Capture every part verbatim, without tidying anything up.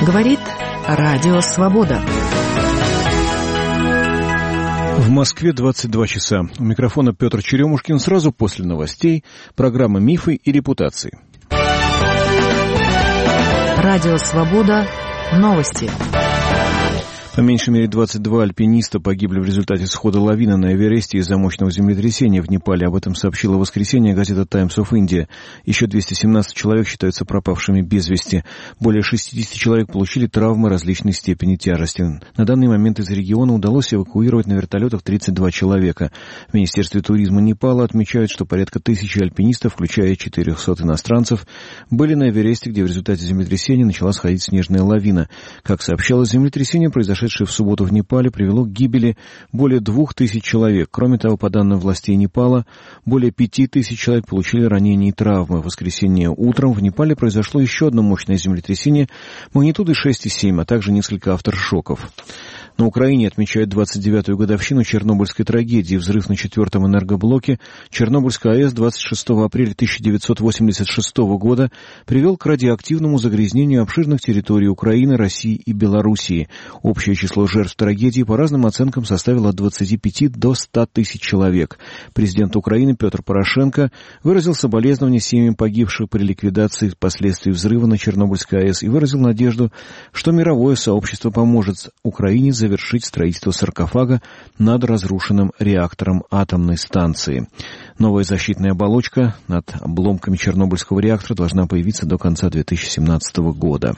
Говорит Радио Свобода. В Москве двадцать два часа. У микрофона Петр Черемушкин. Сразу после новостей программа «Мифы и репутации». Радио Свобода. Новости. По меньшей мере двадцать два альпиниста погибли в результате схода лавины на Эвересте из-за мощного землетрясения в Непале. Об этом сообщила в воскресенье газета «Times of India». Еще двести семнадцать человек считаются пропавшими без вести. Более шестьдесят человек получили травмы различной степени тяжести. На данный момент из региона удалось эвакуировать на вертолетах тридцать два человека. В Министерстве туризма Непала отмечают, что порядка тысячи альпинистов, включая четырехсот иностранцев, были на Эвересте, где в результате землетрясения начала сходить снежная лавина. Как сообщалось, землетрясение, произошедшее в субботу в Непале, привело к гибели более двух тысяч человек. Кроме того, по данным властей Непала, более пяти тысяч человек получили ранения и травмы. В воскресенье утром в Непале произошло еще одно мощное землетрясение магнитудой шесть и семь, а также несколько авторшоков. На Украине отмечают двадцать девятую годовщину Чернобыльской трагедии. Взрыв на четвертом энергоблоке Чернобыльской АЭС двадцать шестого апреля тысяча девятьсот восемьдесят шестого года привел к радиоактивному загрязнению обширных территорий Украины, России и Белоруссии. Общее число жертв трагедии по разным оценкам составило от двадцати пяти до ста тысяч человек. Президент Украины Петр Порошенко выразил соболезнования семьям погибших при ликвидации последствий взрыва на Чернобыльской АЭС и выразил надежду, что мировое сообщество поможет Украине завершить строительство саркофага над разрушенным реактором атомной станции. Новая защитная оболочка над обломками Чернобыльского реактора должна появиться до конца две тысячи семнадцатого года.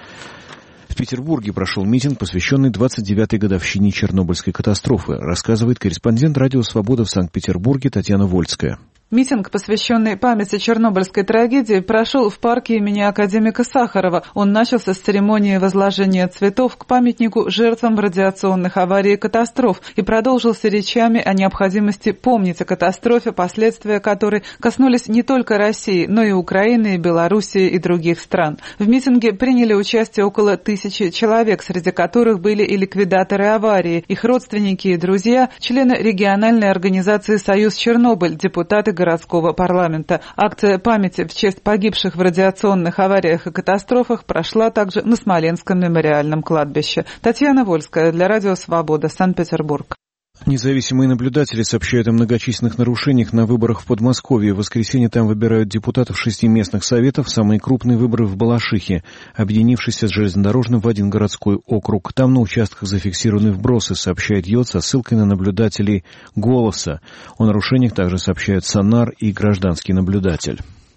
В Петербурге прошел митинг, посвященный двадцать девятой годовщине Чернобыльской катастрофы, рассказывает корреспондент «Радио Свобода» в Санкт-Петербурге Татьяна Вольская. Митинг, посвященный памяти Чернобыльской трагедии, прошел в парке имени академика Сахарова. Он начался с церемонии возложения цветов к памятнику жертвам радиационных аварий и катастроф и продолжился речами о необходимости помнить о катастрофе, последствия которой коснулись не только России, но и Украины, и Белоруссии и других стран. В митинге приняли участие около тысячи человек, среди которых были и ликвидаторы аварии, их родственники и друзья, члены региональной организации «Союз Чернобыль», депутаты городского парламента. Акция памяти в честь погибших в радиационных авариях и катастрофах прошла также на Смоленском мемориальном кладбище. Татьяна Вольская для Радио Свобода, Санкт-Петербург. Независимые наблюдатели сообщают о многочисленных нарушениях на выборах в Подмосковье. В воскресенье там выбирают депутатов шести местных советов, самые крупные выборы в Балашихе, объединившись с железнодорожным в один городской округ. Там на участках зафиксированы вбросы, сообщает ЙОТ со ссылкой на наблюдателей «Голоса». О нарушениях также сообщают «Сонар» и «Гражданский наблюдатель».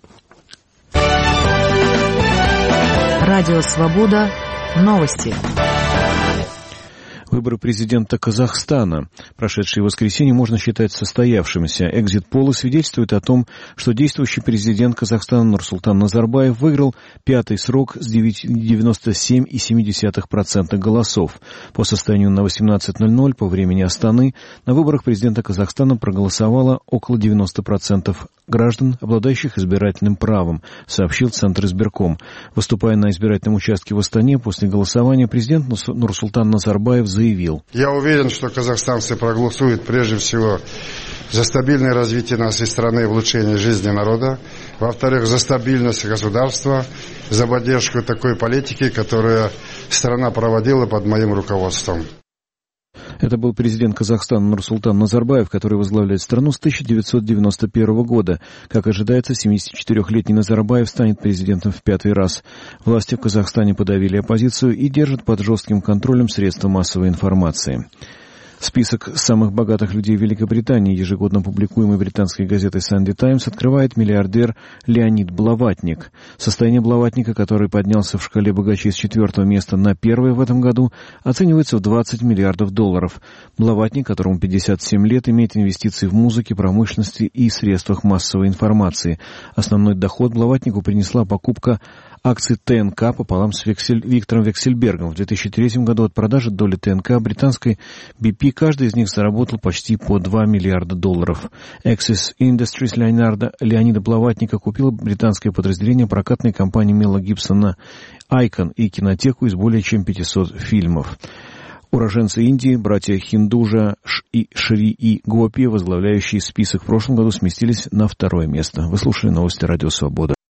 Радио Свобода. Новости. Выборы президента Казахстана, прошедшие в воскресенье, можно считать состоявшимися. Экзит-полы свидетельствуют о том, что действующий президент Казахстана Нурсултан Назарбаев выиграл пятый срок с девяносто семь целых семь десятых процента голосов. По состоянию на восемнадцать ноль ноль по времени Астаны на выборах президента Казахстана проголосовало около девяноста процентов граждан, обладающих избирательным правом, сообщил Центр избирком. Выступая на избирательном участке в Астане после голосования, президент Нурсултан Назарбаев заявил: Я уверен, что казахстанцы проголосуют прежде всего за стабильное развитие нашей страны и улучшение жизни народа. Во-вторых, за стабильность государства, за поддержку такой политики, которую страна проводила под моим руководством. Это был президент Казахстана Нурсултан Назарбаев, который возглавляет страну с тысяча девятьсот девяносто первого года. Как ожидается, семидесятичетырёхлетний Назарбаев станет президентом в пятый раз. Власти в Казахстане подавили оппозицию и держат под жестким контролем средства массовой информации. Список самых богатых людей Великобритании, ежегодно публикуемый британской газетой Sunday Times, открывает миллиардер Леонид Блаватник. Состояние Блаватника, который поднялся в шкале богачей с четвертого места на первое в этом году, оценивается в двадцать миллиардов долларов. Блаватник, которому пятьдесят семь лет, имеет инвестиции в музыке, промышленности и средствах массовой информации. Основной доход Блаватнику принесла покупка акций ТНК пополам с Вексель... Виктором Вексельбергом. В две тысячи третьем году от продажи доли ТНК британской би пи каждый из них заработал почти по два миллиарда долларов. Axis Industries Леонарда... Леонида Блаватника купила британское подразделение прокатной компании Мела Гибсона Icon и кинотеку из более чем пятисот фильмов. Уроженцы Индии, братья Хиндужа и Шри и Гопи, возглавляющие список в прошлом году, сместились на второе место. Вы слушали новости Радио Свобода.